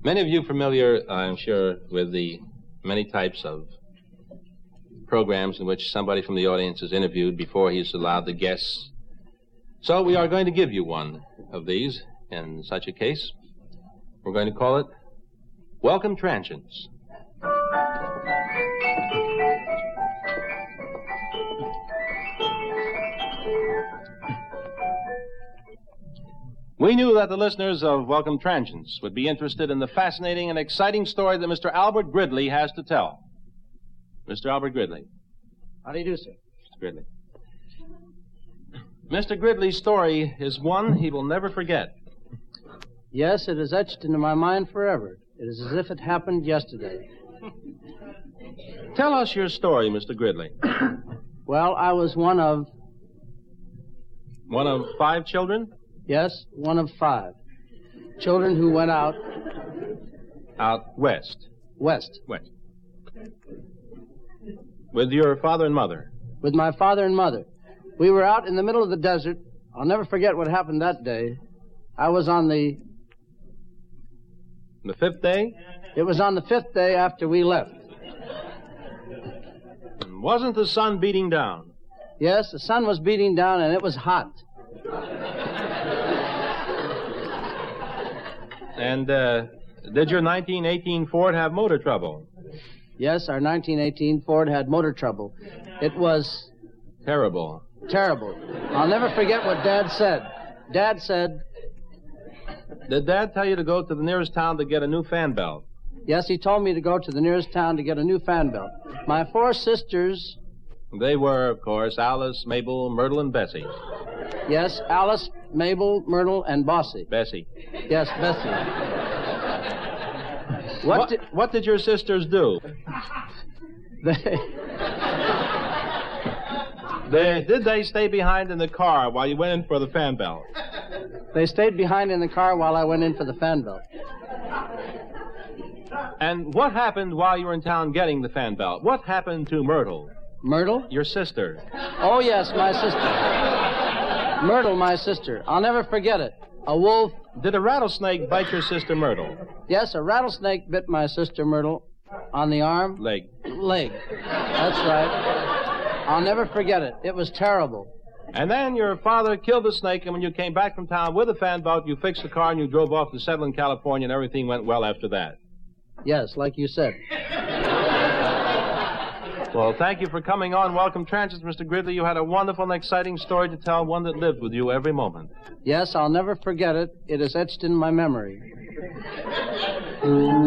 Many of you familiar, I'm sure, with the many types of programs in which somebody from the audience is interviewed before he's allowed to guess. So we are going to give you one of these in such a case. We're going to call it Welcome Transients. We knew that the listeners of Welcome Transients would be interested in the fascinating and exciting story that Mr. Albert Gridley has to tell. Mr. Albert Gridley. How do you do, sir? Mr. Gridley. Mr. Gridley's story is one he will never forget. Yes, it is etched into my mind forever. It is as if it happened yesterday. Tell us your story, Mr. Gridley. Well, I was one of... One of 5 children? Yes, one of 5. Children who went out... Out west? West. West. With your father and mother? With my father and mother. We were out in the middle of the desert. I'll never forget what happened that day. I was on the... The 5th day? It was on the 5th day after we left. Wasn't the sun beating down? Yes, the sun was beating down and it was hot. And did your 1918 Ford have motor trouble? Yes, our 1918 Ford had motor trouble. It was... Terrible. Terrible. I'll never forget what Dad said. Dad said... Did Dad tell you to go to the nearest town to get a new fan belt? Yes, he told me to go to the nearest town to get a new fan belt. My 4 sisters... They were, of course, Alice, Mabel, Myrtle, and Bessie. Yes, Alice, Mabel, Myrtle, and Bossy. Bessie. Yes, Bessie. What did your sisters do? Did they stay behind in the car while you went in for the fan belt? They stayed behind in the car while I went in for the fan belt. And what happened while you were in town getting the fan belt? What happened to Myrtle? Myrtle? Your sister. Oh, yes, my sister. Myrtle, my sister. I'll never forget it. A wolf. Did a rattlesnake bite your sister Myrtle? Yes, a rattlesnake bit my sister Myrtle on the arm. Leg. That's right. I'll never forget it. It was terrible. And then your father killed the snake, and when you came back from town with a fan belt, you fixed the car and you drove off to settle in California, and everything went well after that. Yes, like you said. Well, thank you for coming on Welcome Transients, Mr. Gridley. You had a wonderful and exciting story to tell, one that lived with you every moment. Yes, I'll never forget it. It is etched in my memory.